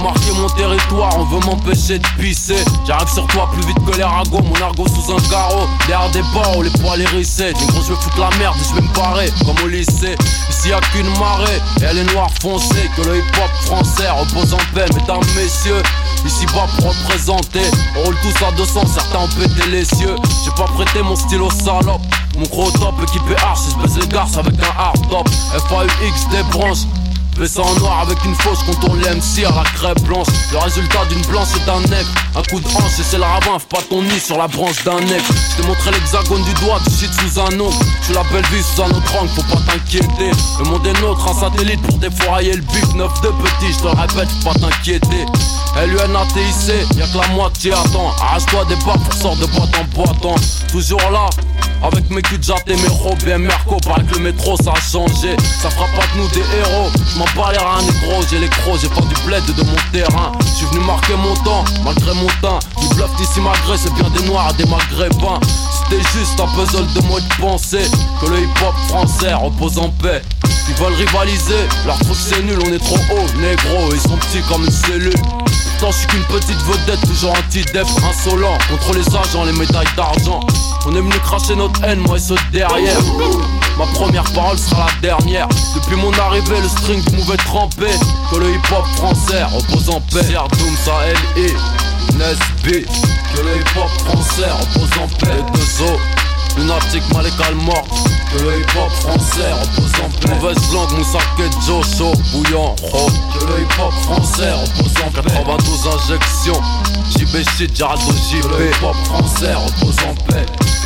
marquer mon territoire, on veut m'empêcher de pisser. J'arrive sur toi plus vite que les ragots, mon argot sous un carreau. Derrière des barreaux, les poils hérissés. Des gros je vais foutre la merde et je vais me barrer comme au lycée. Ici y'a qu'une marée et elle est noire foncée. Que le hip hop français repose en paix, mesdames, messieurs. Ici bas pour représenter, on roule tous à 200, certains ont pété les cieux. J'ai pas prêté mon stylo salope. Mon gros top équipé arch, je baise les garces avec un hard top. FAUX des branches, baissé en noir avec une fauche, contourne les MC à la crêpe blanche. Le résultat d'une blanche et d'un nègre. Un coup de hanche et c'est le ravin, fais pas ton nid sur la branche d'un nègre. Je t'ai montré l'hexagone du doigt, du shit sous un ongle. Je suis la belle vie sous un autre angle, faut pas t'inquiéter. Le monde est nôtre, un satellite pour défourailler le bif. 9 de petit, je te le répète, faut pas t'inquiéter. LUNATIC, y'a que la moitié attend. Arrache-toi des barres pour sortir de boîte en boîte. Toujours là, avec mes culs de jatte et mes robes et Merco. Paraît que le métro ça a changé, ça fera pas de nous des héros. J'm'en bats les reins négro, j'ai les crocs, j'ai pas du bled de mon terrain. J'suis venu marquer mon temps, malgré mon teint. Du bluff d'ici malgré, c'est bien des noirs et des maghrébins. C'était juste un puzzle de moi de penser que le hip hop français repose en paix. Ils veulent rivaliser, leur truc c'est nul, on est trop haut, négro, ils sont petits comme une cellule. Pourtant je suis qu'une petite vedette, toujours anti-def, insolent. Contre les agents, les médailles d'argent. On est venu cracher notre haine, moi et ceux derrière. Ma première parole sera la dernière. Depuis mon arrivée, le string du mauvais trempé. Que le hip hop français repose en paix. Doom, ça L.I. Nesby. Que le hip hop français repose en paix. Les deux os, lunatique, Malika le mort. Que le hip hop français repose en paix. Mauvaise langue, Moussake, Joe, chaud, bouillant, oh. Que le hip hop français repose en paix. 92 injections, JB shit, Geraldo JB. Que le hip hop français repose en paix.